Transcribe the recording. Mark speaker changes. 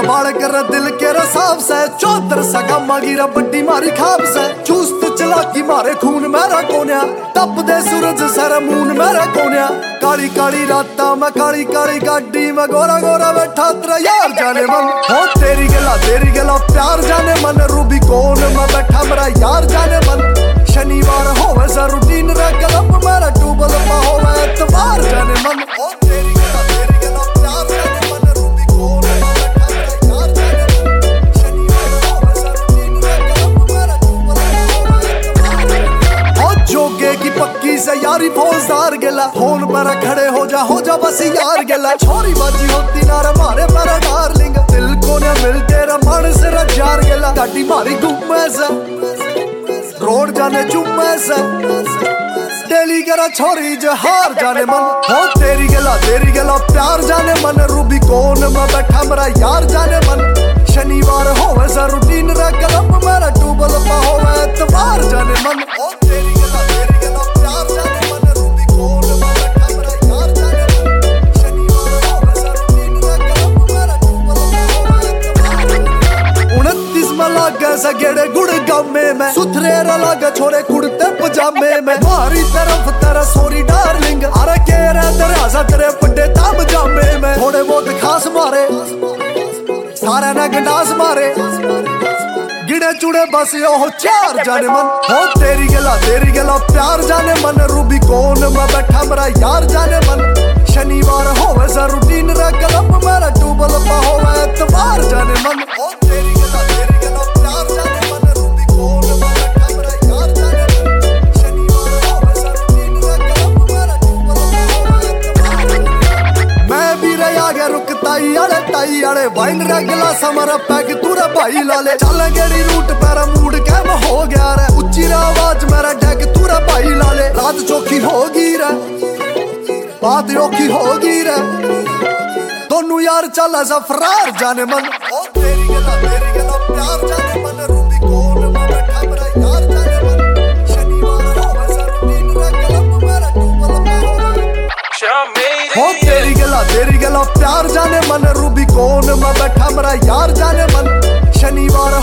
Speaker 1: बाल कर दिल के रसाब से चौधर सगा मागिरा बड्डी मारी खाब से चुस्त चलाकी मारे खून मेरा कोन्या तप दे सूरज सर मून मेरा कोन्या काली काली राता में काली काली गाड़ी में गोरा गोरा बैठा तेरा यार जाने मन हो तेरी गला प्यार जाने मन रूबी कौन में बैठा मेरा यार जाने मन शनिवार होवे सा रूटीन रे कलम मेरा ट्यूबल पा होवे एतवार जाने मन हो तेरी गला प्यार जाने मन रूबी कौन में बैठा मेरा यार जाने मन शनिवार होवे सा रूटीन रे कलम मेरा ट्यूबल पा होवे एतवार हो जोगे की पक्की से यारी फौजदार गेला फोन पर खड़े हो जा बस यार गेला छोरी बाजी होती ना रे मारे मेरा डार्लिंग दिल को ने मिलते रे मन से जार गेला गाड़ी मारी घूमे से रोड जाने चुम्मे से डेली करा छोरी जहार जाने मन हो तेरी गला प्यार जाने मन रूबी कौन में बैठा मेरा यार जाने मन शनिवार होवे सा रूटीन रे कलम मेरा ट्यूबल पा होवे एतवार जाने मन हो तेरी गला प्यार जाने मन रूबी कौन में बैठा मेरा यार जाने मन शनिवार होवे सा रूटीन रे कलम मेरा ट्यूबल पा होवे एतवार 29 में लागे सा गेड़े गुड़ गामे में सुथरे लागे छोरे कुड़ते पजामे में मारी तरफ तेरा सोरी डार्लिंग अरे के रे तेरे आजा तेरे बड़े ताम जामे में थोड़े बहुत खास मारे सारे ने गंडास मारे गिड़े चुड़े बस यो चार जाने मन हो तेरी गला प्यार जाने मन रूबी कौन में बैठा मेरा यार जाने मन शनिवार होवे सा रूटीन रे कलम मेरा ट्यूबल पा होवे एतवार जाने मन हो तेरी गला प्यार जाने मन रूबी कौन में बैठा मेरा यार जाने मन शनिवार होवे सा रूटीन रे कलम मेरा ट्यूबल पा होवे एतवार मैं भी रहा गया रुक ताई आले वाइन रे गिलास हमारा पैक तूरा भाई लाले चल गेड़ी रूट पैरा मूड कैम हो गया रे उच्ची आवाज मेरा डैक तूरा भाई लाले रात चौखी होगी रे बात औखी होगी रे दोनों यार चल ऐसा फरार जाने मन ओ तेरी गला प्यार जाने मन रूबी कौन में बैठा मेरा यार जाने मन शनिवार होवे सा रूटीन रे कलम मेरा ट्यूबल पा होवे हो तेरी गला प्यार जाने मन रूबी कौन में बैठा मेरा यार जाने मन शनिवार